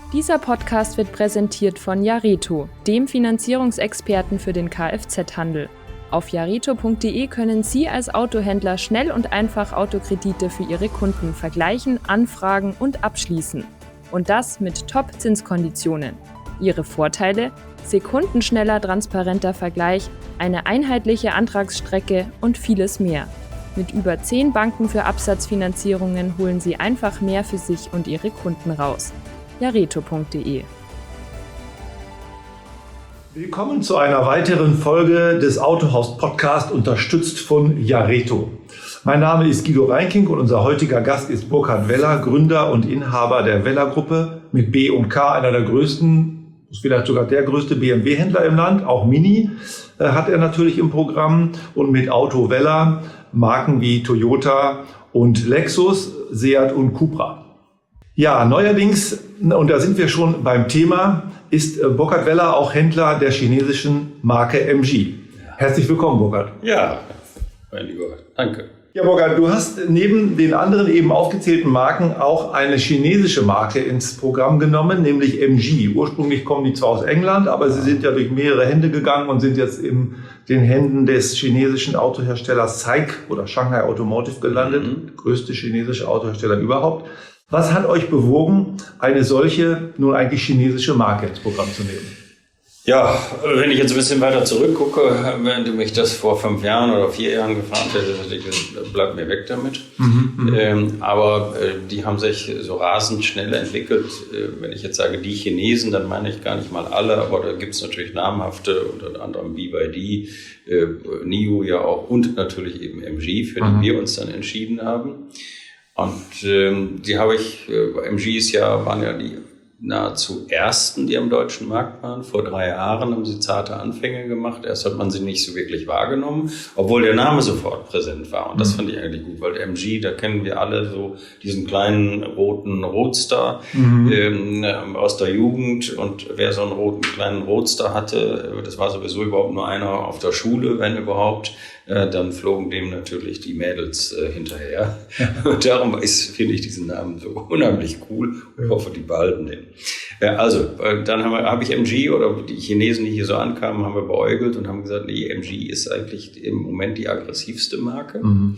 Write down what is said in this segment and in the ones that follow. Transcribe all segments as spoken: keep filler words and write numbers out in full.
Dieser Podcast wird präsentiert von Jareto, dem Finanzierungsexperten für den Kfz-Handel. Auf jareto punkt de können Sie als Autohändler schnell und einfach Autokredite für Ihre Kunden vergleichen, anfragen und abschließen. Und das mit Top-Zinskonditionen. Ihre Vorteile? Sekundenschneller, transparenter Vergleich, eine einheitliche Antragsstrecke und vieles mehr. Mit über zehn Banken für Absatzfinanzierungen holen Sie einfach mehr für sich und Ihre Kunden raus. jareto punkt de. Willkommen zu einer weiteren Folge des Autohaus Podcast, unterstützt von Jareto. Mein Name ist Guido Reinking und unser heutiger Gast ist Burkhard Weller, Gründer und Inhaber der Weller Gruppe mit B und K, einer der größten, vielleicht sogar der größte B M W-Händler im Land, auch Mini äh, hat er natürlich im Programm, und mit Auto Weller Marken wie Toyota und Lexus, Seat und Cupra. Ja, neuerdings, und da sind wir schon beim Thema, ist Burkhard Weller auch Händler der chinesischen Marke M G. Herzlich willkommen, Burkhard. Ja, mein Lieber, danke. Ja, Burkhard, du hast neben den anderen eben aufgezählten Marken auch eine chinesische Marke ins Programm genommen, nämlich M G. Ursprünglich kommen die zwar aus England, aber sie sind ja durch mehrere Hände gegangen und sind jetzt in den Händen des chinesischen Autoherstellers S A I C oder Shanghai Automotive gelandet, mhm. der größte chinesische Autohersteller überhaupt. Was hat euch bewogen, eine solche, nun eigentlich chinesische Marke ins Programm zu nehmen? Ja, wenn ich jetzt ein bisschen weiter zurückgucke, wenn du mich das vor fünf Jahren oder vier Jahren gefragt hättest, hätte ich gesagt, bleib mir weg damit. Mhm, ähm, aber äh, die haben sich so rasend schnell entwickelt. Äh, wenn ich jetzt sage, die Chinesen, dann meine ich gar nicht mal alle, aber da gibt es natürlich namhafte, unter anderem B Y D, äh, N I O ja auch und natürlich eben M G, für die mhm. wir uns dann entschieden haben. Und ähm, die habe ich, äh, M Gs ja, waren ja die nahezu ersten, die am deutschen Markt waren. Vor drei Jahren haben sie zarte Anfänge gemacht. Erst hat man sie nicht so wirklich wahrgenommen, obwohl der Name sofort präsent war. Und das fand ich eigentlich gut, weil M G, da kennen wir alle so diesen kleinen roten Roadster mhm. ähm, aus der Jugend. Und wer so einen roten kleinen Roadster hatte, das war sowieso überhaupt nur einer auf der Schule, wenn überhaupt. Dann flogen dem natürlich die Mädels äh, hinterher. Und darum ist, finde ich diesen Namen so unheimlich cool. Ich hoffe, die behalten den. Äh, also, äh, dann habe hab ich M G oder die Chinesen, die hier so ankamen, haben wir beäugelt und haben gesagt, nee, M G ist eigentlich im Moment die aggressivste Marke. Mhm.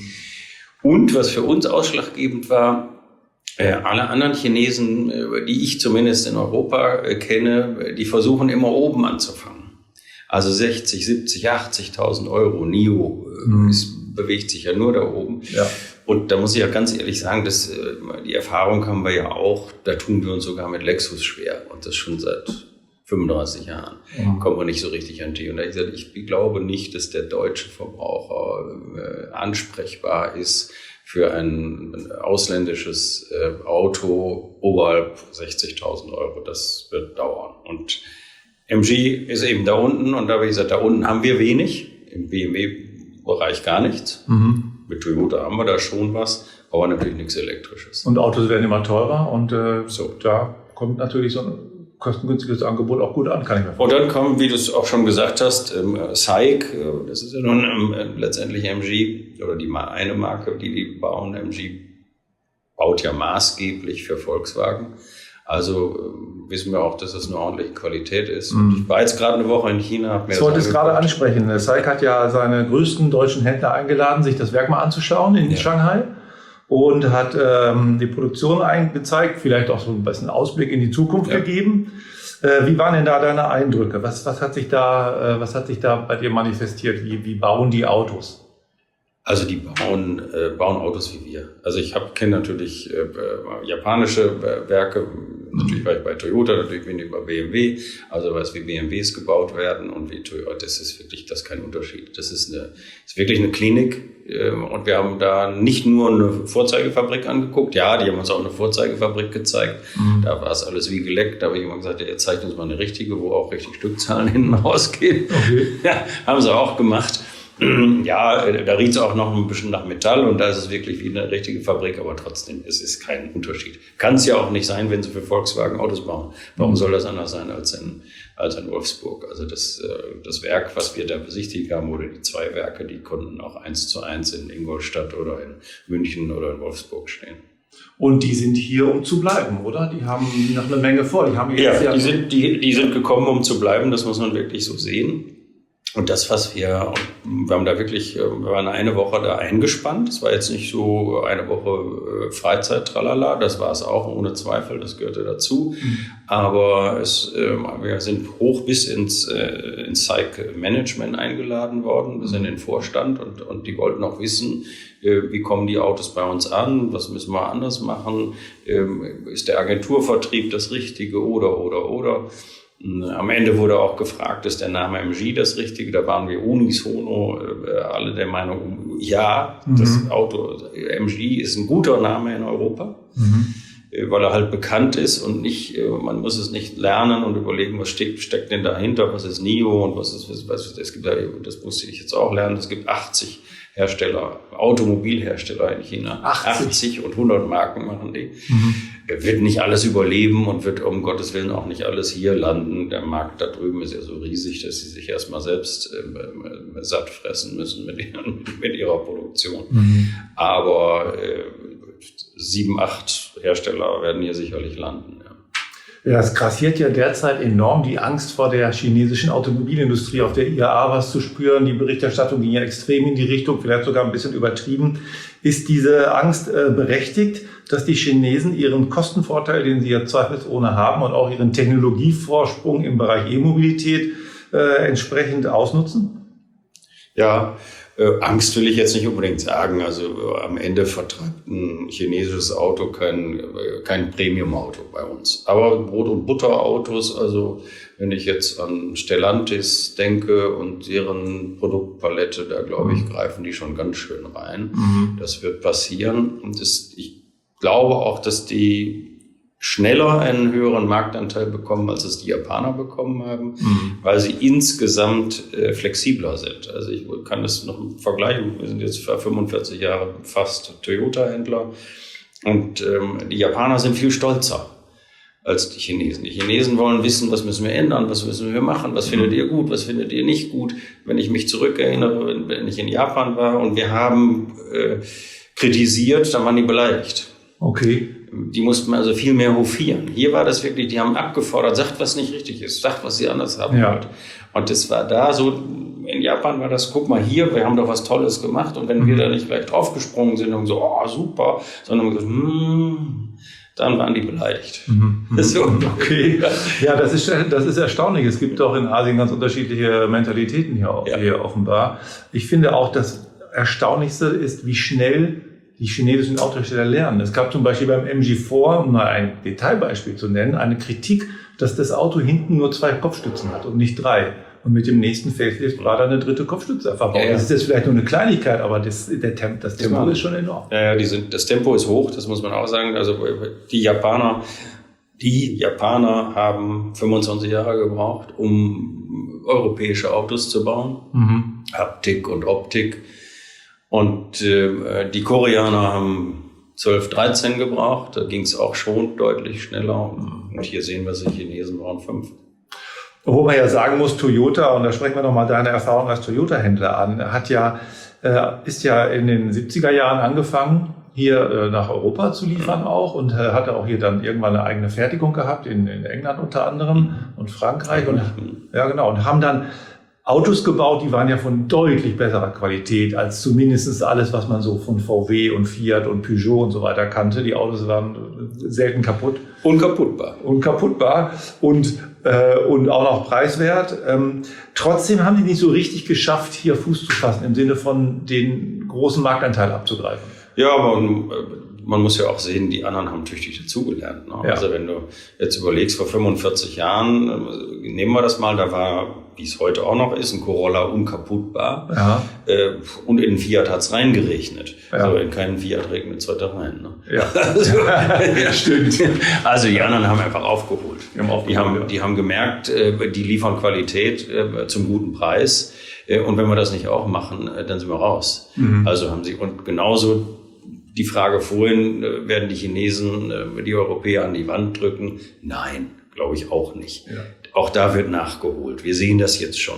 Und was für uns ausschlaggebend war, äh, alle anderen Chinesen, äh, die ich zumindest in Europa äh, kenne, die versuchen immer oben anzufangen. Also sechzig, siebzig, achtzigtausend Euro. N I O mhm. ist, bewegt sich ja nur da oben. Ja. Und da muss ich ja ganz ehrlich sagen, dass, die Erfahrung haben wir ja auch, da tun wir uns sogar mit Lexus schwer. Und das schon seit fünfunddreißig Jahren. Mhm. Kommen wir nicht so richtig an die. Und da habe ich gesagt, ich glaube nicht, dass der deutsche Verbraucher äh, ansprechbar ist für ein ausländisches äh, Auto oberhalb sechzigtausend Euro. Das wird dauern. Und M G ist eben da unten, und da habe ich gesagt, da unten haben wir wenig, im B M W-Bereich gar nichts. Mhm. Mit Toyota haben wir da schon was, aber natürlich nichts Elektrisches. Und Autos werden immer teurer, und äh, so. Da kommt natürlich so ein kostengünstiges Angebot auch gut an, kann ich mir vorstellen. Und dann kommen, wie du es auch schon gesagt hast, ähm, S A I C, das ist ja nun ähm, letztendlich M G, oder die eine Marke, die die bauen. M G baut ja maßgeblich für Volkswagen. Also äh, wissen wir auch, dass es eine ordentliche Qualität ist. Und ich war jetzt gerade eine Woche in China. Hab mir ich wollte es gerade ansprechen. S A I C hat ja seine größten deutschen Händler eingeladen, sich das Werk mal anzuschauen in ja. Shanghai, und hat ähm, die Produktion eingezeigt, vielleicht auch so ein bisschen Ausblick in die Zukunft ja. gegeben. Äh, wie waren denn da deine Eindrücke? Was, was, hat sich da, äh, was hat sich da bei dir manifestiert? Wie, wie bauen die Autos? Also die bauen, äh, bauen Autos wie wir. Also ich kenne natürlich äh, japanische äh, Werke, natürlich war ich bei Toyota, natürlich bin ich bei B M W, also weiß, wie B M Ws gebaut werden und wie Toyota, das ist wirklich, das ist kein Unterschied. Das ist eine, ist wirklich eine Klinik, äh, und wir haben da nicht nur eine Vorzeigefabrik angeguckt, ja, die haben uns auch eine Vorzeigefabrik gezeigt, mhm. da war es alles wie geleckt, da habe ich immer gesagt, ja, jetzt zeigt uns mal eine richtige, wo auch richtig Stückzahlen hinten rausgehen. Okay. Ja, haben sie auch gemacht. Ja, da riecht es auch noch ein bisschen nach Metall, und da ist es wirklich wie eine richtige Fabrik, aber trotzdem, es ist kein Unterschied. Kann es ja auch nicht sein, wenn sie für Volkswagen Autos bauen. Warum soll das anders sein als in, als in Wolfsburg? Also das, das Werk, was wir da besichtigt haben, oder die zwei Werke, die konnten auch eins zu eins in Ingolstadt oder in München oder in Wolfsburg stehen. Und die sind hier, um zu bleiben, oder? Die haben noch eine Menge vor. Die haben jetzt ja, die sind, die, die sind gekommen, um zu bleiben. Das muss man wirklich so sehen. Und das, was wir, wir haben da wirklich, wir waren eine Woche da eingespannt. Es war jetzt nicht so eine Woche Freizeit, tralala. Das war es auch, ohne Zweifel. Das gehörte dazu. Mhm. Aber es, wir sind hoch bis ins, ins Psych-Management eingeladen worden. Wir sind in den Vorstand und, und die wollten auch wissen, wie kommen die Autos bei uns an? Was müssen wir anders machen? Ist der Agenturvertrieb das Richtige oder, oder, oder? Am Ende wurde auch gefragt, ist der Name M G das Richtige? Da waren wir unisono alle der Meinung, ja, mhm. das Auto M G ist ein guter Name in Europa, mhm. weil er halt bekannt ist und nicht, man muss es nicht lernen und überlegen, was steckt, steckt denn dahinter, was ist N I O und was ist, was, was es gibt, das musste ich jetzt auch lernen, es gibt achtzig Hersteller, Automobilhersteller in China. achtzig, achtzig und hundert Marken machen die. Mhm. Wird nicht alles überleben und wird um Gottes Willen auch nicht alles hier landen. Der Markt da drüben ist ja so riesig, dass sie sich erstmal selbst äh, satt fressen müssen mit, ihren, mit ihrer Produktion. Mhm. Aber äh, sieben, acht Hersteller werden hier sicherlich landen. Ja. Ja, es grassiert ja derzeit enorm die Angst vor der chinesischen Automobilindustrie. Auf der I A A was zu spüren, die Berichterstattung ging ja extrem in die Richtung, vielleicht sogar ein bisschen übertrieben. Ist diese Angst äh, berechtigt, dass die Chinesen ihren Kostenvorteil, den sie ja zweifelsohne haben, und auch ihren Technologievorsprung im Bereich E-Mobilität äh, entsprechend ausnutzen? Ja, äh, Angst will ich jetzt nicht unbedingt sagen. Also äh, am Ende vertreibt ein chinesisches Auto kein, äh, kein Premium-Auto bei uns. Aber Brot- und Butterautos, also wenn ich jetzt an Stellantis denke und deren Produktpalette, da glaube ich, greifen die schon ganz schön rein. Mhm. Das wird passieren. Und das, ich glaube auch, dass die schneller einen höheren Marktanteil bekommen, als es die Japaner bekommen haben, mhm. weil sie insgesamt äh, flexibler sind. Also ich kann das noch vergleichen. Wir sind jetzt fünfundvierzig Jahre fast Toyota-Händler und ähm, die Japaner sind viel stolzer als die Chinesen. Die Chinesen wollen wissen, was müssen wir ändern, was müssen wir machen, was mhm. findet ihr gut, was findet ihr nicht gut. Wenn ich mich zurückerinnere, wenn ich in Japan war und wir haben äh, kritisiert, dann waren die beleidigt. Okay. Die mussten also viel mehr hofieren. Hier war das wirklich, die haben abgefordert, sagt, was nicht richtig ist, sagt, was sie anders haben ja. wollt. Und das war da so, in Japan war das, guck mal hier, wir haben doch was Tolles gemacht. Und wenn mhm. wir da nicht gleich draufgesprungen sind und so, oh, super, sondern gesagt, hm, dann waren die beleidigt. Mhm. So. Okay. Ja, das ist, das ist erstaunlich. Es gibt auch in Asien ganz unterschiedliche Mentalitäten hier, ja. hier offenbar. Ich finde auch, das Erstaunlichste ist, wie schnell die chinesischen Autohersteller lernen. Es gab zum Beispiel beim M G vier, um mal ein Detailbeispiel zu nennen, eine Kritik, dass das Auto hinten nur zwei Kopfstützen hat und nicht drei. Und mit dem nächsten Facelift war da eine dritte Kopfstütze verbaut. Ja, ja. Das ist jetzt vielleicht nur eine Kleinigkeit, aber das, der Temp, das Tempo ist schon enorm. Ja, die sind, das Tempo ist hoch, das muss man auch sagen. Also die Japaner, die Japaner haben fünfundzwanzig Jahre gebraucht, um europäische Autos zu bauen. Mhm. Haptik und Optik. Und äh, die Koreaner haben zwölf, dreizehn gebraucht. Da ging es auch schon deutlich schneller. Und hier sehen wir, die Chinesen brauchen fünf. Wo man ja sagen muss, Toyota, und da sprechen wir nochmal deine Erfahrung als Toyota-Händler an, hat ja, äh, ist ja in den siebziger Jahren angefangen, hier äh, nach Europa zu liefern auch, und äh, hatte auch hier dann irgendwann eine eigene Fertigung gehabt, in, in England unter anderem und Frankreich. Und, ja, genau, und haben dann Autos gebaut, die waren ja von deutlich besserer Qualität als zumindest alles, was man so von V W und Fiat und Peugeot und so weiter kannte. Die Autos waren selten kaputt. Unkaputtbar. Unkaputtbar und, äh, und auch noch preiswert. Ähm, trotzdem haben die nicht so richtig geschafft, hier Fuß zu fassen, im Sinne von den großen Marktanteil abzugreifen. Ja, aber man muss ja auch sehen, die anderen haben tüchtig dazugelernt. Ne? Ja. Also wenn du jetzt überlegst, vor fünfundvierzig Jahren, nehmen wir das mal, da war, wie es heute auch noch ist, ein Corolla unkaputtbar. Ja. Äh, und in den Fiat hat's reingeregnet. Ja. Also in keinen Fiat regnet es heute rein. Ne? Ja. Also, ja, stimmt. Also die anderen haben einfach aufgeholt. Die haben, aufgeholt, die haben, ja. die haben gemerkt, äh, die liefern Qualität äh, zum guten Preis. Äh, und wenn wir das nicht auch machen, äh, dann sind wir raus. Mhm. Also haben sie, und genauso die Frage vorhin, äh, werden die Chinesen äh, die Europäer an die Wand drücken? Nein, glaube ich auch nicht. Ja. Auch da wird nachgeholt. Wir sehen das jetzt schon.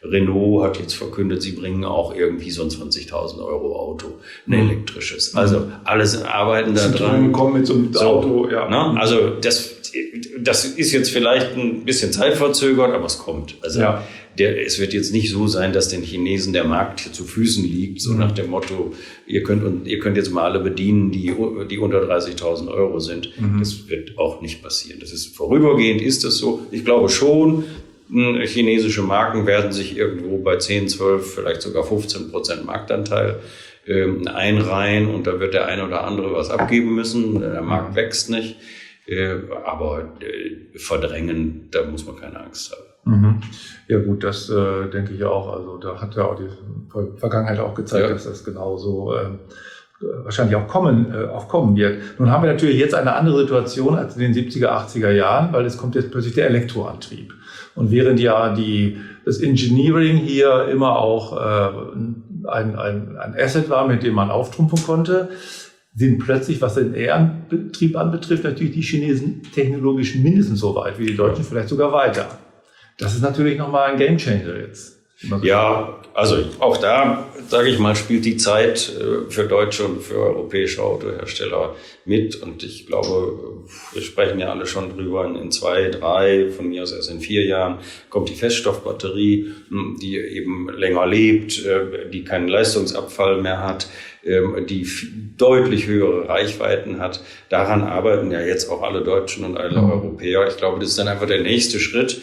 Renault hat jetzt verkündet, sie bringen auch irgendwie so ein zwanzigtausend Euro Auto, ein elektrisches. Also alles arbeiten da dran. Kommen mit so einem Auto, ja. Ne? Also das, das ist jetzt vielleicht ein bisschen zeitverzögert, aber es kommt. Also ja. der, es wird jetzt nicht so sein, dass den Chinesen der Markt hier zu Füßen liegt, so mhm. nach dem Motto, ihr könnt, und ihr könnt jetzt mal alle bedienen, die, die unter dreißigtausend Euro sind. Mhm. Das wird auch nicht passieren. Das ist vorübergehend, ist das so. Ich glaube schon, chinesische Marken werden sich irgendwo bei zehn, zwölf, vielleicht sogar fünfzehn Prozent Marktanteil ähm, einreihen und da wird der eine oder andere was abgeben müssen. Der Markt wächst nicht, äh, aber äh, verdrängen, da muss man keine Angst haben. Mhm. Ja gut, das äh, denke ich auch. Also da hat ja auch die Vergangenheit auch gezeigt, ja. dass das genauso äh, wahrscheinlich auch kommen, äh, auch kommen wird. Nun haben wir natürlich jetzt eine andere Situation als in den siebziger, achtziger Jahren, weil es kommt jetzt plötzlich der Elektroantrieb. Und während ja die, das Engineering hier immer auch äh, ein, ein, ein Asset war, mit dem man auftrumpfen konnte, sind plötzlich, was den E-Antrieb anbetrifft, natürlich die Chinesen technologisch mindestens so weit wie die Deutschen, vielleicht sogar weiter. Das ist natürlich nochmal ein Gamechanger jetzt. Ja, also auch da, sage ich mal, spielt die Zeit für deutsche und für europäische Autohersteller mit. Und ich glaube, wir sprechen ja alle schon drüber, in zwei, drei, von mir aus erst in vier Jahren kommt die Feststoffbatterie, die eben länger lebt, die keinen Leistungsabfall mehr hat, die deutlich höhere Reichweiten hat. Daran arbeiten ja jetzt auch alle Deutschen und alle mhm. Europäer. Ich glaube, das ist dann einfach der nächste Schritt,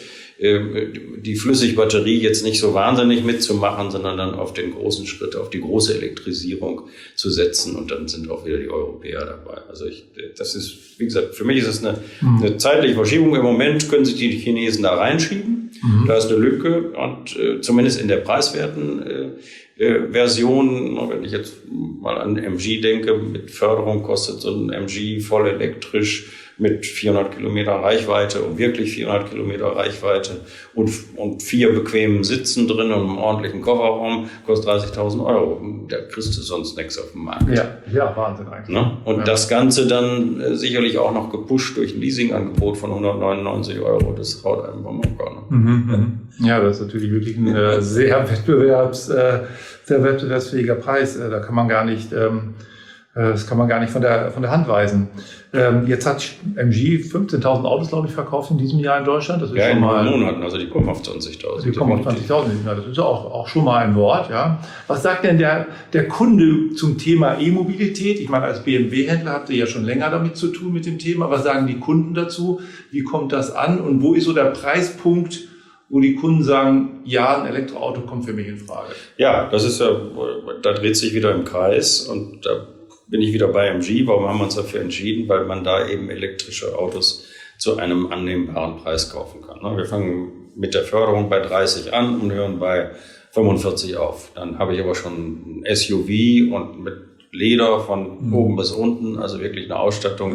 die Flüssigbatterie jetzt nicht so wahnsinnig mitzumachen, sondern dann auf den großen Schritt, auf die große Elektrisierung zu setzen. Und dann sind auch wieder die Europäer dabei. Also ich, das ist, wie gesagt, für mich ist es eine, mhm. eine zeitliche Verschiebung. Im Moment können sich die Chinesen da reinschieben. Mhm. Da ist eine Lücke. Und äh, zumindest in der preiswerten äh, äh, Version, wenn ich jetzt mal an M G denke, mit Förderung kostet so ein M G voll elektrisch mit vierhundert Kilometer Reichweite und wirklich vierhundert Kilometer Reichweite und, und vier bequemen Sitzen drin und einem ordentlichen Kofferraum, kostet dreißigtausend Euro. Da kriegst du sonst nichts auf dem Markt. Ja, ja, Wahnsinn eigentlich. Ne? Und ja. das Ganze dann äh, sicherlich auch noch gepusht durch ein Leasingangebot von hundertneunundneunzig Euro. Das haut einem vom Hocker. Ne? Mhm, ja. ja, das ist natürlich wirklich ein äh, sehr, Wettbewerbs, äh, sehr wettbewerbsfähiger Preis. Äh, da kann man gar nicht... Ähm, Das kann man gar nicht von der, von der Hand weisen. Ähm, jetzt hat M G fünfzehntausend Autos, glaube ich, verkauft in diesem Jahr in Deutschland. Das ist ja, schon in mal, Monaten, also die kommen auf zwanzigtausend. Die kommen auf zwanzigtausend. Das ist auch, auch schon mal ein Wort. Ja. Was sagt denn der, der Kunde zum Thema E-Mobilität? Ich meine, als B M W-Händler habt ihr ja schon länger damit zu tun mit dem Thema. Was sagen die Kunden dazu? Wie kommt das an? Und wo ist so der Preispunkt, wo die Kunden sagen, ja, ein Elektroauto kommt für mich in Frage? Ja, das ist ja, da dreht sich wieder im Kreis und da bin ich wieder bei M G. Warum haben wir uns dafür entschieden? Weil man da eben elektrische Autos zu einem annehmbaren Preis kaufen kann. Wir fangen mit der Förderung bei dreißig an und hören bei fünfundvierzig auf. Dann habe ich aber schon ein S U V und mit Leder von mhm. oben bis unten, also wirklich eine Ausstattung,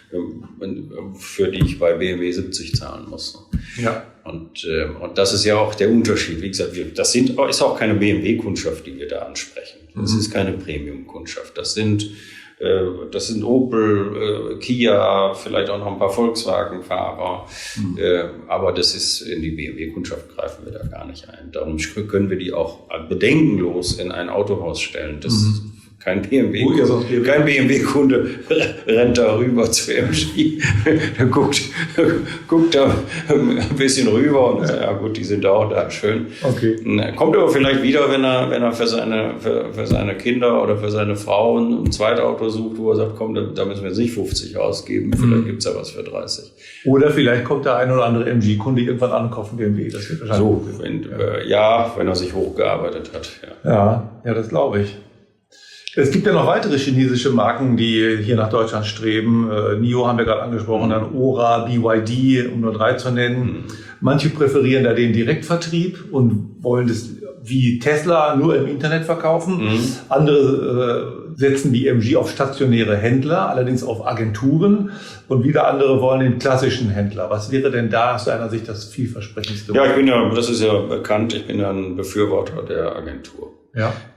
mhm. für die ich bei B M W siebzig zahlen muss. Ja. Und, und das ist ja auch der Unterschied. Wie gesagt, wir, das sind, ist auch keine B M W-Kundschaft, die wir da ansprechen. Das mhm. ist keine Premium-Kundschaft. Das sind, äh, das sind Opel, äh, Kia, vielleicht auch noch ein paar Volkswagen-Fahrer. Mhm. Äh, aber das ist, in die B M W-Kundschaft greifen wir da gar nicht ein. Darum können wir die auch bedenkenlos in ein Autohaus stellen. Das mhm. Kein B M W, kein B M W-Kunde rennt da rüber zu M G. Der guckt, guckt da ein bisschen rüber und sagt, ja gut, die sind auch da, schön. Okay. Kommt aber vielleicht wieder, wenn er, wenn er für seine, für, für seine Kinder oder für seine Frau ein Zweitauto sucht, wo er sagt, komm, da, da müssen wir jetzt nicht fünfzig ausgeben, vielleicht mhm. gibt's ja was für dreißig. Oder vielleicht kommt der ein oder andere M G-Kunde irgendwann an und kauft einen B M W. Das wird wahrscheinlich so, wenn, ja. Äh, ja, wenn er sich hochgearbeitet hat. Ja, ja, ja das glaube ich. Es gibt ja noch weitere chinesische Marken, die hier nach Deutschland streben. Äh, N I O haben wir gerade angesprochen, mhm. dann Ora, B Y D, um nur drei zu nennen. Mhm. Manche präferieren da den Direktvertrieb und wollen das wie Tesla nur im Internet verkaufen. Mhm. Andere äh, setzen wie M G auf stationäre Händler, allerdings auf Agenturen. Und wieder andere wollen den klassischen Händler. Was wäre denn da aus deiner Sicht das vielversprechendste? Ja, ich bin ja, das ist ja bekannt, ich bin ja ein Befürworter der Agentur. Ja.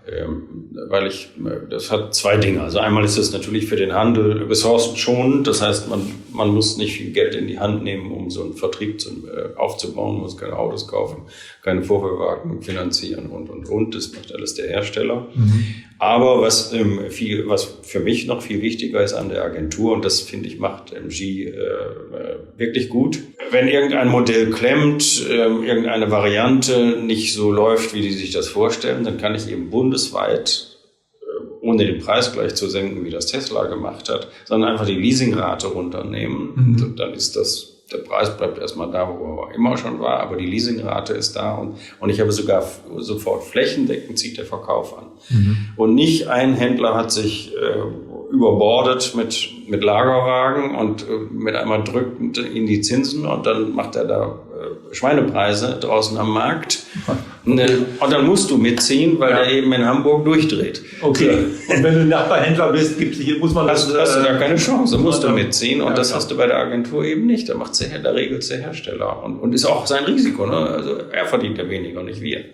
Ähm, weil ich, das hat zwei Dinge. Also einmal ist es natürlich für den Handel ressourcenschonend. Das heißt, man, man muss nicht viel Geld in die Hand nehmen, um so einen Vertrieb zu, äh, aufzubauen. Man muss keine Autos kaufen, keine Vorführwagen finanzieren und, und, und. Das macht alles der Hersteller. Mhm. Aber was, ähm, viel, was für mich noch viel wichtiger ist an der Agentur, und das finde ich macht M G äh, wirklich gut. Wenn irgendein Modell klemmt, äh, irgendeine Variante nicht so läuft, wie die sich das vorstellen, dann kann ich eben bundesweit, äh, ohne den Preis gleich zu senken, wie das Tesla gemacht hat, sondern einfach die Leasingrate runternehmen. Mhm. Und dann ist das, der Preis bleibt erstmal da, wo er immer schon war, aber die Leasingrate ist da und, und ich habe sogar sofort flächendeckend zieht der Verkauf an. Mhm. Und nicht ein Händler hat sich äh, überbordet mit, mit Lagerwagen und äh, mit einmal drückt in die Zinsen und dann macht er da äh, Schweinepreise draußen am Markt. Okay. Und dann musst du mitziehen, weil ja. der eben in Hamburg durchdreht. Okay. Und wenn du Nachbarhändler bist, gibt's hier, muss man das... Hast, hast du da keine Chance, musst du mitziehen. Und ja, das klar. hast du bei der Agentur eben nicht. Da macht's der, der regelt der Hersteller. Und, und ist auch sein Risiko. Ne? Also er verdient ja weniger, nicht wir.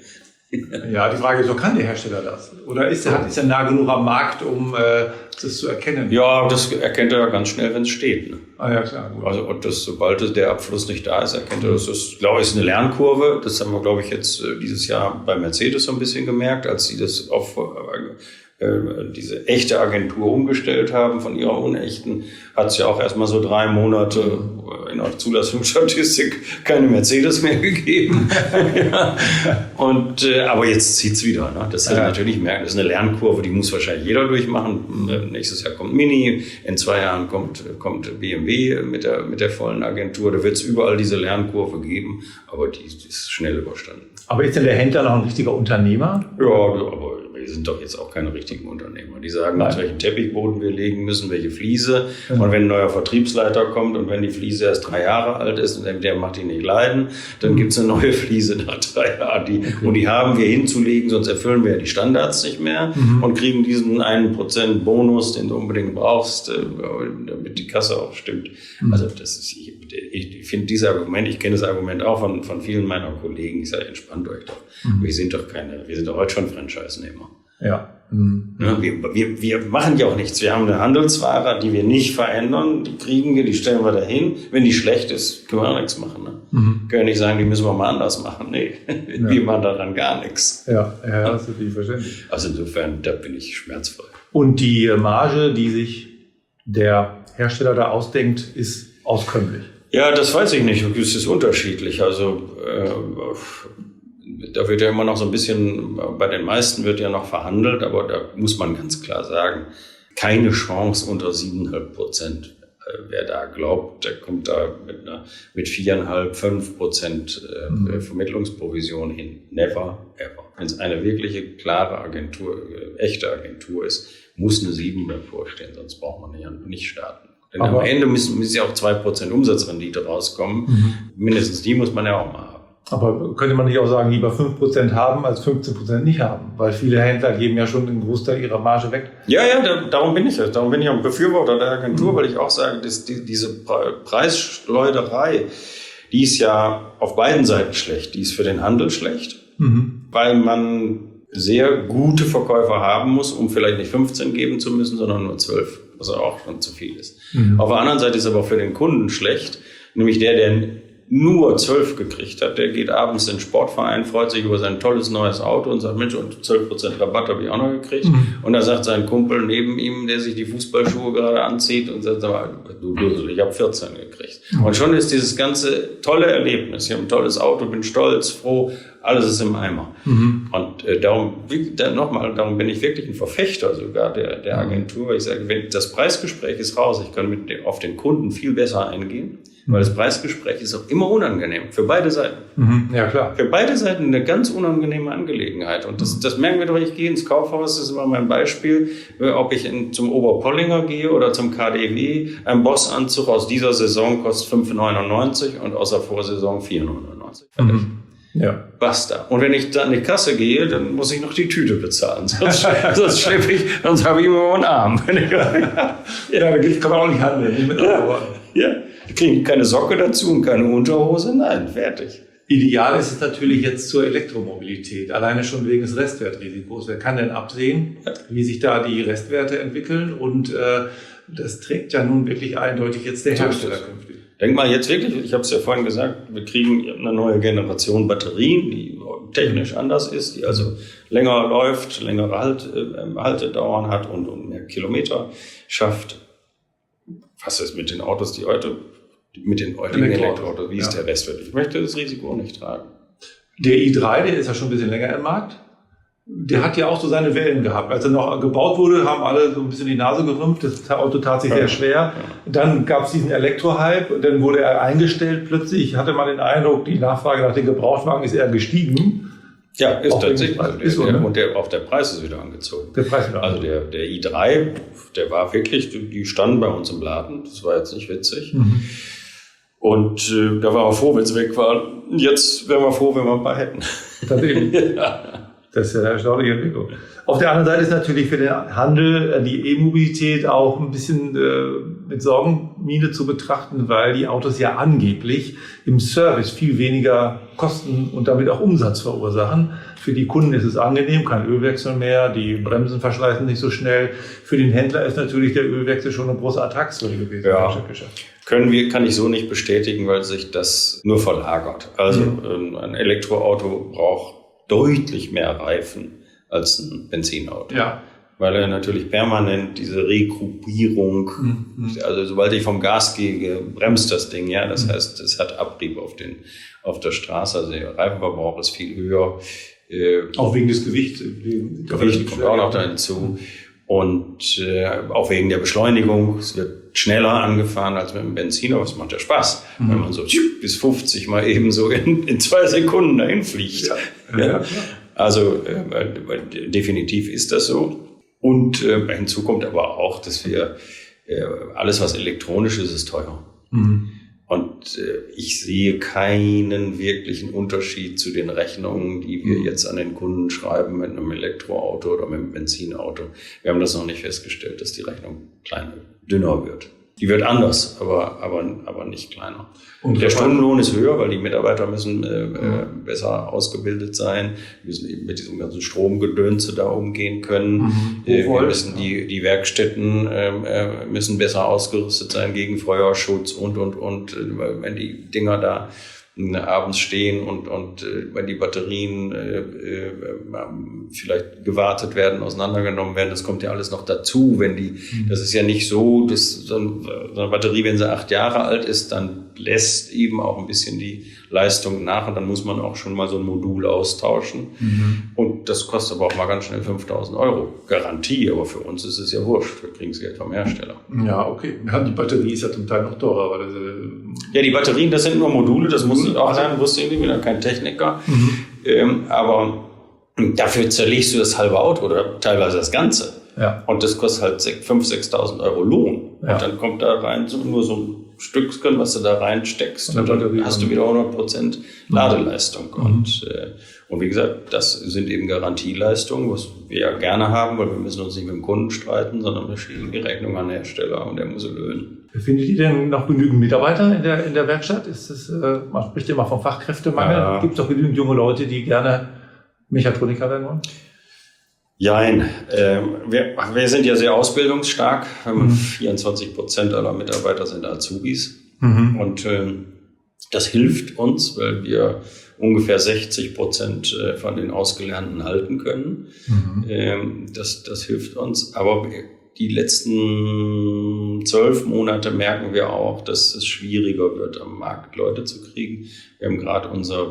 Ja, die Frage ist, so kann der Hersteller das? Oder ist er, ist er nah genug am Markt, um äh, das zu erkennen? Ja, das erkennt er ja ganz schnell, wenn es steht. Ne? Ah ja, klar. Gut. Also und das, sobald der Abfluss nicht da ist, erkennt er, das ist, glaube ich, ist eine Lernkurve. Das haben wir, glaube ich, jetzt äh, dieses Jahr bei Mercedes so ein bisschen gemerkt, als sie das auf äh, diese echte Agentur umgestellt haben von ihrer unechten, hat es ja auch erstmal so drei Monate in der Zulassungsstatistik keine Mercedes mehr gegeben. ja. Und äh, aber jetzt zieht's wieder. Ne? Das ja. natürlich merken. Das ist eine Lernkurve, die muss wahrscheinlich jeder durchmachen. Mhm. Nächstes Jahr kommt Mini, in zwei Jahren kommt kommt B M W mit der mit der vollen Agentur. Da wird es überall diese Lernkurve geben, aber die, die ist schnell überstanden. Aber ist denn der Händler noch ein richtiger Unternehmer? Ja, aber wir sind doch jetzt auch keine richtigen Unternehmer. Die sagen uns, welchen Teppichboden wir legen müssen, welche Fliese. Mhm. Und wenn ein neuer Vertriebsleiter kommt und wenn die Fliese erst drei Jahre alt ist und der macht die nicht leiden, dann gibt es eine neue Fliese nach drei Jahren. Die, okay. Und die haben wir hinzulegen, sonst erfüllen wir ja die Standards nicht mehr mhm. und kriegen diesen einen Prozent Bonus, den du unbedingt brauchst, damit die Kasse auch stimmt. Mhm. Also das ist, ich, ich finde dieses Argument, ich kenne das Argument auch von, von vielen meiner Kollegen. Ich sage, entspannt euch doch. Mhm. Wir sind doch keine, wir sind doch heute schon Franchise-Nehmer. Ja. Mhm. Ja, wir, wir, wir machen ja auch nichts. Wir haben eine Handelsware, die wir nicht verändern. Die kriegen wir, die stellen wir dahin. Wenn die schlecht ist, können wir auch nichts machen. Ne? Mhm. Können nicht sagen, die müssen wir mal anders machen. Nee, ja. wir machen daran gar nichts. Ja, ja, das ist natürlich verständlich. Also insofern, da bin ich schmerzfrei. Und die Marge, die sich der Hersteller da ausdenkt, ist auskömmlich. Ja, das weiß ich nicht. Es ist unterschiedlich. Also äh, da wird ja immer noch so ein bisschen, bei den meisten wird ja noch verhandelt, aber da muss man ganz klar sagen, keine Chance unter siebeneinhalb Prozent. Wer da glaubt, der kommt da mit einer, mit viereinhalb, fünf Prozent äh, mhm. Vermittlungsprovision hin. Never, ever. Wenn es eine wirkliche, klare Agentur, äh, echte Agentur ist, muss eine sieben davor stehen, sonst braucht man nicht, nicht starten. Denn aber am Ende müssen, müssen ja auch zwei Prozent Umsatzrendite rauskommen. Mhm. Mindestens die muss man ja auch mal haben. Aber könnte man nicht auch sagen, lieber fünf Prozent haben als fünfzehn Prozent nicht haben? Weil viele Händler geben ja schon den Großteil ihrer Marge weg. Ja, ja, da, darum bin ich ja. Darum bin ich auch ein Befürworter der Agentur, mhm. weil ich auch sage, dass die, diese Preisschleuderei, die ist ja auf beiden Seiten schlecht. Die ist für den Handel schlecht, mhm. weil man sehr gute Verkäufer haben muss, um vielleicht nicht fünfzehn geben zu müssen, sondern nur zwölf, was auch schon zu viel ist. Mhm. Auf der anderen Seite ist es aber für den Kunden schlecht, nämlich der, der nur zwölf gekriegt hat, der geht abends in den Sportverein, freut sich über sein tolles neues Auto und sagt, Mensch, und zwölf Prozent Rabatt habe ich auch noch gekriegt. Mhm. Und da sagt sein Kumpel neben ihm, der sich die Fußballschuhe gerade anzieht und sagt, du Dusel, ich habe vierzehn gekriegt. Mhm. Und schon ist dieses ganze tolle Erlebnis, ich habe ein tolles Auto, bin stolz, froh, alles ist im Eimer. Mhm. Und äh, darum, nochmal, darum bin ich wirklich ein Verfechter sogar der, der Agentur, weil ich sage, wenn das Preisgespräch ist raus, ich kann mit dem, auf den Kunden viel besser eingehen, mhm. weil das Preisgespräch ist auch immer unangenehm, für beide Seiten. Mhm. Ja, klar. Für beide Seiten eine ganz unangenehme Angelegenheit. Und das, das merken wir doch, ich gehe ins Kaufhaus, das ist immer mein Beispiel, ob ich in, zum Oberpollinger gehe oder zum K D W, ein Bossanzug aus dieser Saison kostet fünf neunundneunzig und aus der Vorsaison vier neunundneunzig. Mhm. Ja. Basta. Und wenn ich dann in die Kasse gehe, dann muss ich noch die Tüte bezahlen. Sonst, sonst schleppe ich, sonst habe ich immer einen Arm. ja, da kann man auch nicht handeln. Nicht mit ja. ja. Die kriegen keine Socke dazu und keine Unterhose. Nein, fertig. Ideal ist es natürlich jetzt zur Elektromobilität, alleine schon wegen des Restwertrisikos. Wer kann denn absehen, wie sich da die Restwerte entwickeln? Und äh, das trägt ja nun wirklich eindeutig jetzt der Hersteller künftig. Denk mal jetzt wirklich, ich habe es ja vorhin gesagt, wir kriegen eine neue Generation Batterien, die technisch anders ist, die also länger läuft, längere halt, äh, Haltedauern hat und, und mehr Kilometer schafft. Was ist mit den Autos, die heute, mit den heutigen Elektroautos, wie ist ja. der Restwert? Ich möchte das Risiko nicht tragen. Der i drei, der ist ja schon ein bisschen länger im Markt. Der hat ja auch so seine Wellen gehabt. Als er noch gebaut wurde, haben alle so ein bisschen die Nase gerümpft. Das Auto tat sich sehr schwer. Dann gab es diesen Elektro-Hype. Dann wurde er eingestellt plötzlich. Ich hatte mal den Eindruck, die Nachfrage nach den Gebrauchtwagen ist eher gestiegen. Ja, ist auch tatsächlich. Ist so, ne? Und der, auch der Preis ist wieder angezogen. Der Preis wieder also der, der i drei, der war wirklich, die standen bei uns im Laden. Das war jetzt nicht witzig. Mhm. Und äh, da waren wir froh, wenn es weg war. Jetzt wären wir froh, wenn wir ein paar hätten. Tatsächlich. ja. Das ist ja eine erstaunliche Entwicklung. Auf der anderen Seite ist natürlich für den Handel die E-Mobilität auch ein bisschen äh, mit Sorgenmiene zu betrachten, weil die Autos ja angeblich im Service viel weniger Kosten und damit auch Umsatz verursachen. Für die Kunden ist es angenehm, kein Ölwechsel mehr, die Bremsen verschleißen nicht so schnell. Für den Händler ist natürlich der Ölwechsel schon eine große Ertragsquelle gewesen. Ja. Können wir, kann ich so nicht bestätigen, weil sich das nur verlagert. Also mhm. ein Elektroauto braucht deutlich mehr Reifen als ein Benzinauto. Ja. Weil er natürlich permanent diese Regruppierung, mhm. also sobald ich vom Gas gehe, bremst das Ding, ja. Das mhm. heißt, es hat Abrieb auf den, auf der Straße. Also der Reifenverbrauch ist viel höher. Äh, auch wegen des Gewichts. Wegen Gewicht kommt auch noch da hinzu. Und äh, auch wegen der Beschleunigung. Es wird schneller angefahren als mit dem Benziner. Das macht ja Spaß, mhm. wenn man so bis fünfzig mal eben so in, in zwei Sekunden dahin fliegt. Ja. Ja, ja, also äh, definitiv ist das so. Und äh, hinzu kommt aber auch, dass wir äh, alles, was elektronisch ist, ist teuer. Mhm. Und äh, ich sehe keinen wirklichen Unterschied zu den Rechnungen, die wir jetzt an den Kunden schreiben mit einem Elektroauto oder mit einem Benzinauto. Wir haben das noch nicht festgestellt, dass die Rechnung kleiner, dünner wird. Die wird anders, aber, aber, aber nicht kleiner. Und der Stundenlohn ist höher, weil die Mitarbeiter müssen äh, äh, besser ausgebildet sein, müssen eben mit diesem ganzen Stromgedönse da umgehen können. Mhm. Äh, wir müssen die, die Werkstätten äh, müssen besser ausgerüstet sein gegen Feuerschutz und, und, und. Äh, wenn die Dinger da äh, abends stehen und, und äh, wenn die Batterien äh, äh, vielleicht gewartet werden, auseinandergenommen werden, das kommt ja alles noch dazu. Wenn die, mhm. das ist ja nicht so, dass so eine Batterie, wenn sie acht Jahre alt ist, dann lässt eben auch ein bisschen die Leistung nach und dann muss man auch schon mal so ein Modul austauschen. Mhm. Und das kostet aber auch mal ganz schnell fünftausend Euro. Garantie, aber für uns ist es ja wurscht. Wir kriegen das Geld vom Hersteller. Ja, okay. Ja, die Batterie ist ja zum Teil noch teurer. Aber das, äh ja, die Batterien, das sind nur Module, das muss ich auch sagen, wusste ich wieder kein Techniker. Mhm. Ähm, aber dafür zerlegst du das halbe Auto oder teilweise das Ganze. Ja. Und das kostet halt fünftausend, sechstausend Euro Lohn. Ja. Und dann kommt da rein so, nur so ein Stückchen, was du da reinsteckst. Und dann hast du wieder hundert Prozent Ladeleistung. Mhm. Und, äh, und wie gesagt, das sind eben Garantieleistungen, was wir ja gerne haben, weil wir müssen uns nicht mit dem Kunden streiten, sondern wir schieben die Rechnung an den Hersteller und der muss sie lösen. Findet ihr denn noch genügend Mitarbeiter in der, in der Werkstatt? Ist das, äh, man spricht ja immer vom Fachkräftemangel. Ja. Gibt es doch genügend junge Leute, die gerne Mechatroniker werden wollen? Jein. Ähm, wir, wir sind ja sehr ausbildungsstark. Mhm. vierundzwanzig Prozent aller Mitarbeiter sind Azubis. Mhm. Und ähm, das hilft uns, weil wir ungefähr sechzig Prozent von den Ausgelernten halten können. Mhm. Ähm, das, das hilft uns. Aber die letzten zwölf Monate merken wir auch, dass es schwieriger wird, am Markt Leute zu kriegen. Wir haben gerade unser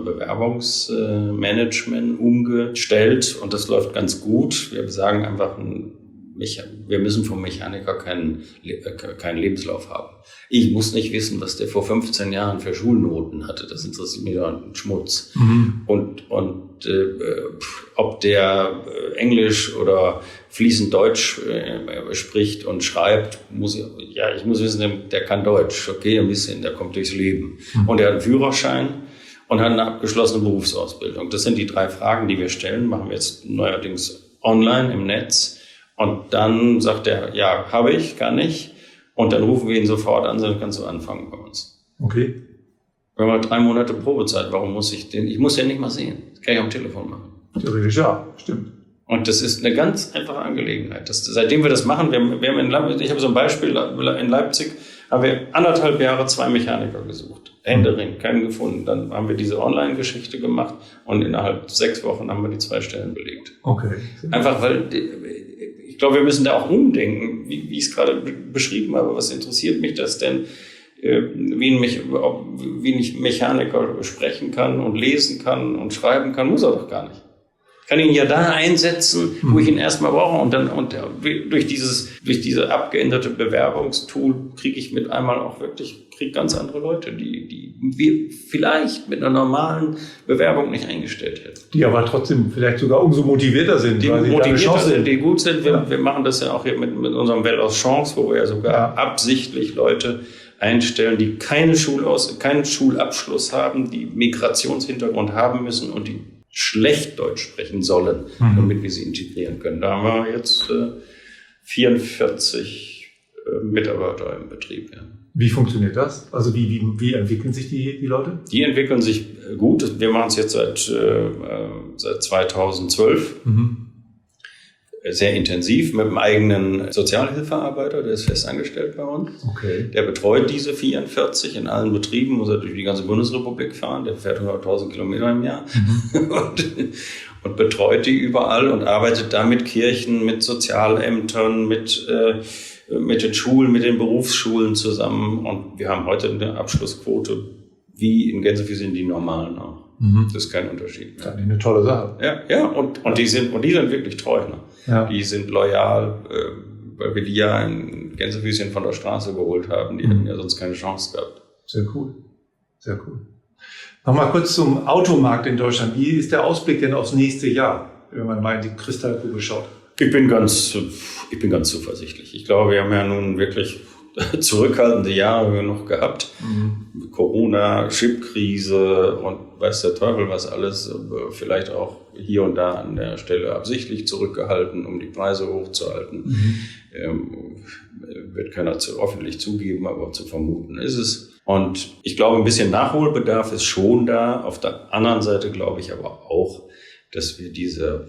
Bewerbungsmanagement umgestellt und das läuft ganz gut. Wir sagen einfach, wir müssen vom Mechaniker keinen, keinen Lebenslauf haben. Ich muss nicht wissen, was der vor fünfzehn Jahren für Schulnoten hatte. Das interessiert mich doch ein Schmutz. Mhm. Und, und äh, ob der Englisch oder fließend Deutsch äh, spricht und schreibt, muss ich, ja, ich muss wissen, der, der kann Deutsch. Okay, ein bisschen, der kommt durchs Leben. Mhm. Und er hat einen Führerschein und hat eine abgeschlossene Berufsausbildung. Das sind die drei Fragen, die wir stellen. Machen wir jetzt neuerdings online im Netz. Und dann sagt er, ja, habe ich, kann ich. Und dann rufen wir ihn sofort an, dann kannst du anfangen bei uns. Okay. Wir haben drei Monate Probezeit. Warum muss ich den? Ich muss den nicht mal sehen. Das kann ich am Telefon machen. Theoretisch ja, stimmt. Und das ist eine ganz einfache Angelegenheit. Das, seitdem wir das machen, wir haben, wir haben in Leipzig, ich habe so ein Beispiel, in Leipzig haben wir anderthalb Jahre zwei Mechaniker gesucht. Händering, keinen gefunden. Dann haben wir diese Online-Geschichte gemacht und innerhalb sechs Wochen haben wir die zwei Stellen belegt. Okay. Einfach weil, ich glaube, wir müssen da auch umdenken, wie, wie ich es gerade beschrieben habe. Was interessiert mich das denn? Wie ein, Me- wie ein Mechaniker sprechen kann und lesen kann und schreiben kann, muss er doch gar nicht. Ich kann ihn ja da einsetzen, wo ich ihn erstmal brauche. Und dann und durch dieses durch diese abgeänderte Bewerbungstool kriege ich mit einmal auch wirklich kriege ganz andere Leute, die die wir vielleicht mit einer normalen Bewerbung nicht eingestellt hätten. Die aber trotzdem vielleicht sogar umso motivierter sind. Die weil sie motivierter da sind, die gut sind. Wir, Ja. wir machen das ja auch hier mit, mit unserem Welt aus Chance, wo wir ja sogar Ja. absichtlich Leute einstellen, die keine Schulaus, keinen Schulabschluss haben, die Migrationshintergrund haben müssen und die schlecht Deutsch sprechen sollen, Mhm. damit wir sie integrieren können. Da haben wir jetzt äh, vierundvierzig äh, Mitarbeiter im Betrieb. Ja. Wie funktioniert das? Also wie, wie, wie entwickeln sich die, die Leute? Die entwickeln sich äh, gut. Wir machen es jetzt seit, äh, seit zweitausendzwölf. Mhm. Sehr intensiv mit einem eigenen Sozialhilfearbeiter, der ist fest angestellt bei uns. Okay. Der betreut diese vierundvierzig in allen Betrieben, muss er durch die ganze Bundesrepublik fahren, der fährt hunderttausend Kilometer im Jahr mhm. und, und betreut die überall und arbeitet da mit Kirchen, mit Sozialämtern, mit, äh, mit den Schulen, mit den Berufsschulen zusammen. Und wir haben heute eine Abschlussquote, wie in Gänsefüßchen die normalen auch. Mhm. Das ist kein Unterschied mehr. Das ist eine tolle Sache. Ja, ja, und, und die sind, und die sind wirklich treu, ne? Ja. Die sind loyal, äh, weil wir die ja in Gänsefüßchen von der Straße geholt haben. Die Mhm. hätten ja sonst keine Chance gehabt. Sehr cool. Sehr cool. Nochmal kurz zum Automarkt in Deutschland. Wie ist der Ausblick denn aufs nächste Jahr, wenn man mal in die Kristallkugel schaut? Ich bin ganz, ich bin ganz zuversichtlich. Ich glaube, wir haben ja nun wirklich zurückhaltende Jahre noch gehabt. Mhm. Corona, Chipkrise und weiß der Teufel was alles. Vielleicht auch hier und da an der Stelle absichtlich zurückgehalten, um die Preise hochzuhalten. Mhm. Ähm, wird keiner zu, öffentlich zugeben, aber zu vermuten ist es. Und ich glaube, ein bisschen Nachholbedarf ist schon da. Auf der anderen Seite glaube ich aber auch, dass wir diese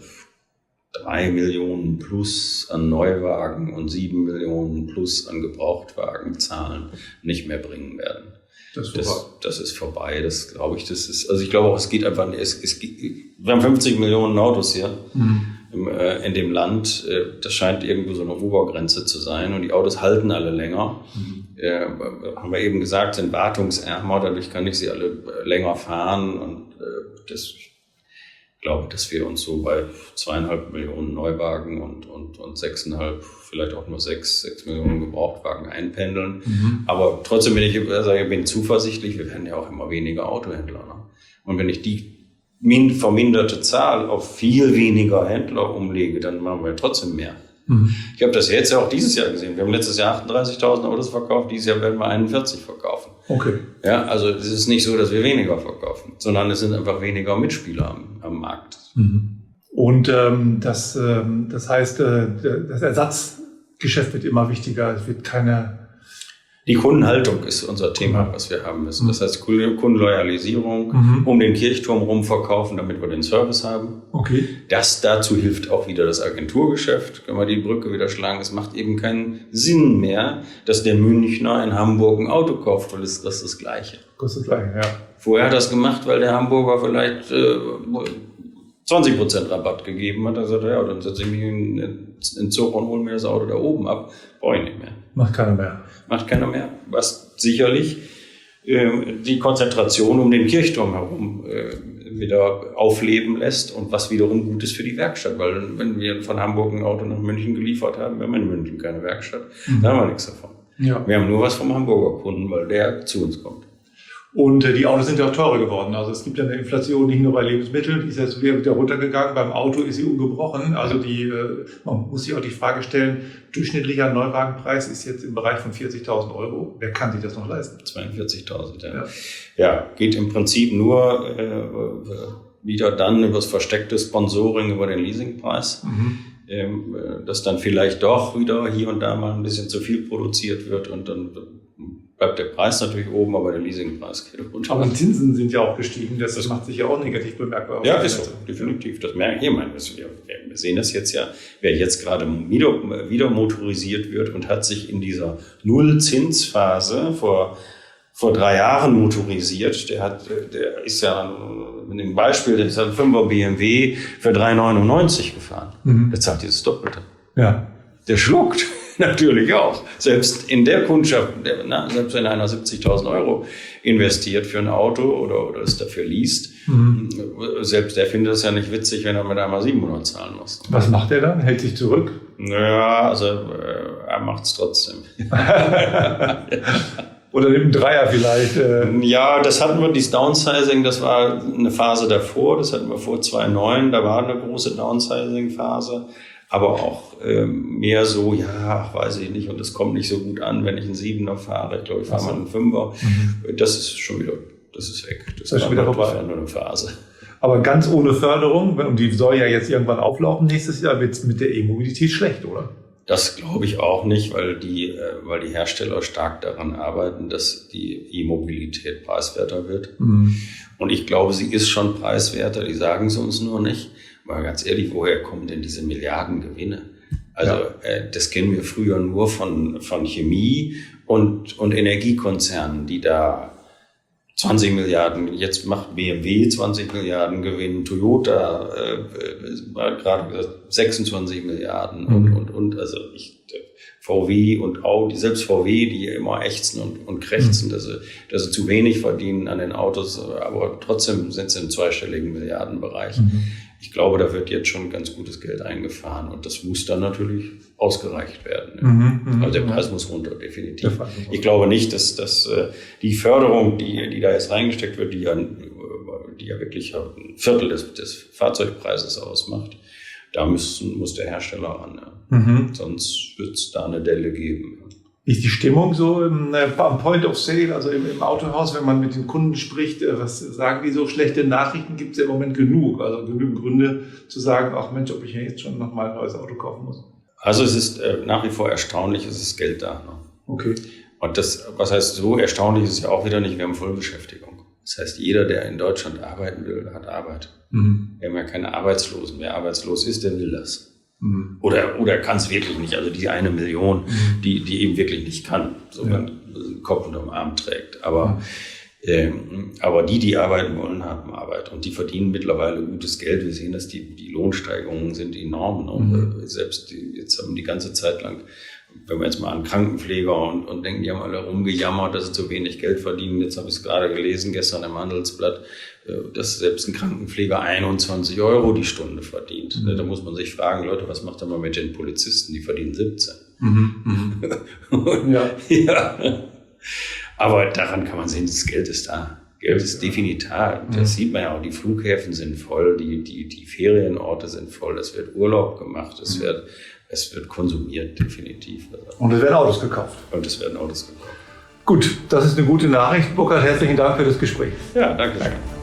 drei Millionen plus an Neuwagen und sieben Millionen plus an Gebrauchtwagenzahlen nicht mehr bringen werden. Das ist vorbei. Das, das ist vorbei, das glaube ich. Das ist, also ich glaube auch, es geht einfach nicht. Es, es, wir haben fünfzig Millionen Autos hier mhm. im, äh, in dem Land. Äh, das scheint irgendwo so eine Obergrenze zu sein und die Autos halten alle länger. Mhm. Äh, haben wir eben gesagt, sind wartungsärmer, dadurch kann ich sie alle länger fahren und äh, das Ich glaube, dass wir uns so bei zweieinhalb Millionen Neuwagen und, und, und sechseinhalb, vielleicht auch nur sechs, sechs Millionen Gebrauchtwagen einpendeln. Mhm. Aber trotzdem bin ich, also ich bin zuversichtlich, wir werden ja auch immer weniger Autohändler. Ne? Und wenn ich die min- verminderte Zahl auf viel weniger Händler umlege, dann machen wir trotzdem mehr. Mhm. Ich habe das jetzt ja auch dieses Jahr gesehen. Wir haben letztes Jahr achtunddreißigtausend Autos verkauft, dieses Jahr werden wir einundvierzig verkaufen. Okay. Ja, also es ist nicht so, dass wir weniger verkaufen, sondern es sind einfach weniger Mitspieler am, am Markt. Mhm. Und ähm, das, ähm, das heißt, äh, das Ersatzgeschäft wird immer wichtiger. Es wird keine... Die Kundenhaltung ist unser Thema, was wir haben müssen. Das heißt Kundenloyalisierung, mhm. um den Kirchturm rum verkaufen, damit wir den Service haben. Okay. Das dazu hilft auch wieder das Agenturgeschäft. Können wir die Brücke wieder schlagen. Es macht eben keinen Sinn mehr, dass der Münchner in Hamburg ein Auto kauft, weil es das ist das Gleiche. Das ist das Gleiche, ja. Vorher hat er das gemacht, weil der Hamburger vielleicht äh, zwanzig Prozent Rabatt gegeben hat. Er sagt, ja, dann setze ich mich in den Zug und hole mir das Auto da oben ab. Brauche ich nicht mehr. Macht keiner mehr. Macht keiner mehr. Was sicherlich äh, die Konzentration um den Kirchturm herum äh, wieder aufleben lässt und was wiederum gut ist für die Werkstatt. Weil wenn wir von Hamburg ein Auto nach München geliefert haben, wir haben in München keine Werkstatt. Mhm. Da haben wir nichts davon. Ja. Wir haben nur was vom Hamburger Kunden, weil der zu uns kommt. Und äh, die Autos sind ja auch teurer geworden. Also es gibt ja eine Inflation nicht nur bei Lebensmitteln, die ist jetzt wieder runtergegangen. Beim Auto ist sie ungebrochen. Also die, äh, man muss sich auch die Frage stellen, durchschnittlicher Neuwagenpreis ist jetzt im Bereich von vierzigtausend Euro. Wer kann sich das noch leisten? zweiundvierzigtausend, ja. Ja, ja, geht im Prinzip nur äh, wieder dann über das versteckte Sponsoring über den Leasingpreis. Mhm. Ähm, dass dann vielleicht doch wieder hier und da mal ein bisschen zu viel produziert wird und dann bleibt der Preis natürlich oben, aber der Leasingpreis geht runter. Aber die Zinsen sind ja auch gestiegen, das, das macht sich ja auch negativ bemerkbar. Ja, ist so, definitiv. Das merken hier, mein, wir, wir sehen das jetzt ja, wer jetzt gerade wieder, wieder motorisiert wird und hat sich in dieser Nullzinsphase vor, vor drei Jahren motorisiert, der hat, der ist ja mit dem Beispiel, der ist ein Fünfer B M W für drei neunundneunzig gefahren. Mhm. Der zahlt dieses Doppelte. Ja. Der schluckt natürlich auch. Selbst in der Kundschaft, der, na, selbst wenn einer siebzigtausend Euro investiert für ein Auto oder, oder es dafür liest, mhm. selbst der findet es ja nicht witzig, wenn er mit einmal siebenhundert zahlen muss. Was macht er dann? Hält sich zurück? Ja, also äh, er macht es trotzdem. Oder nimmt einen Dreier vielleicht. Äh. Ja, das hatten wir, dieses Downsizing, das war eine Phase davor, das hatten wir vor zwei Komma neun, da war eine große Downsizing-Phase. Aber auch ähm, mehr so, ja, ach, weiß ich nicht, und es kommt nicht so gut an, wenn ich einen Siebener fahre. Ich glaube, ich fahre mal einen Fünfer. Mhm. Das ist schon wieder, das ist weg. Das, das ist schon wieder vorbei. Das war nur eine Phase. Aber ganz ohne Förderung, und die soll ja jetzt irgendwann auflaufen nächstes Jahr, wird es mit der E-Mobilität schlecht, oder? Das glaube ich auch nicht, weil die, weil die Hersteller stark daran arbeiten, dass die E-Mobilität preiswerter wird. Mhm. Und ich glaube, sie ist schon preiswerter, die sagen es uns nur nicht. Mal ganz ehrlich, woher kommen denn diese Milliardengewinne? Also ja. äh, das kennen wir früher nur von, von Chemie und, und Energiekonzernen, die da zwanzig Milliarden, jetzt macht B M W zwanzig Milliarden Gewinn, Toyota äh, war gerade gesagt sechsundzwanzig Milliarden mhm. und, und, und, also ich, V W und Audi, selbst V W, die immer ächzen und, und krächzen, mhm. dass, sie, dass sie zu wenig verdienen an den Autos, aber trotzdem sind sie im zweistelligen Milliardenbereich. Mhm. Ich glaube, da wird jetzt schon ganz gutes Geld eingefahren und das muss dann natürlich ausgereicht werden. Mhm, also der Preis ja. muss runter, definitiv. Muss ich glaube nicht, dass, dass die Förderung, die, die da jetzt reingesteckt wird, die ja, die ja wirklich ein Viertel des, des Fahrzeugpreises ausmacht, da müssen, muss der Hersteller ran. Ja. Mhm. Sonst wird es da eine Delle geben. Ist die Stimmung so im, am Point of Sale, also im, im Autohaus, wenn man mit den Kunden spricht, was sagen die so? Schlechte Nachrichten gibt es ja im Moment genug, also genügend Gründe zu sagen, ach Mensch, ob ich ja jetzt schon nochmal ein neues Auto kaufen muss. Also es ist äh, nach wie vor erstaunlich, es ist Geld da. Ne? Okay. Und das, was heißt so erstaunlich, ist ja auch wieder nicht, wir haben Vollbeschäftigung. Das heißt, jeder, der in Deutschland arbeiten will, hat Arbeit. Mhm. Wir haben ja keine Arbeitslosen. Wer arbeitslos ist, der will das. Mhm. Oder, oder kann es wirklich nicht. Also die eine Million, mhm. die, die eben wirklich nicht kann, so ja. einen Kopf unterm Arm trägt. Aber, mhm. ähm, aber die, die arbeiten wollen, haben Arbeit. Und die verdienen mittlerweile gutes Geld. Wir sehen, dass die, die Lohnsteigerungen sind enorm. Mhm. Selbst die, jetzt haben die ganze Zeit lang, wenn wir jetzt mal an Krankenpfleger und, und denken, die haben alle rumgejammert, dass sie zu wenig Geld verdienen. Jetzt habe ich es gerade gelesen, gestern im Handelsblatt, dass selbst ein Krankenpfleger einundzwanzig Euro die Stunde verdient. Mhm. Da muss man sich fragen, Leute, was macht ihr mal mit den Polizisten? Die verdienen siebzehn. Mhm. Mhm. ja. ja. Aber daran kann man sehen, das Geld ist da. Geld ist definitiv da. Das mhm. sieht man ja auch. Die Flughäfen sind voll, die, die, die Ferienorte sind voll, es wird Urlaub gemacht, es mhm. wird, es wird konsumiert, definitiv. Und es werden Autos gekauft. Und es werden Autos gekauft. Gut, das ist eine gute Nachricht. Burkhard, herzlichen Dank für das Gespräch. Ja, danke. danke.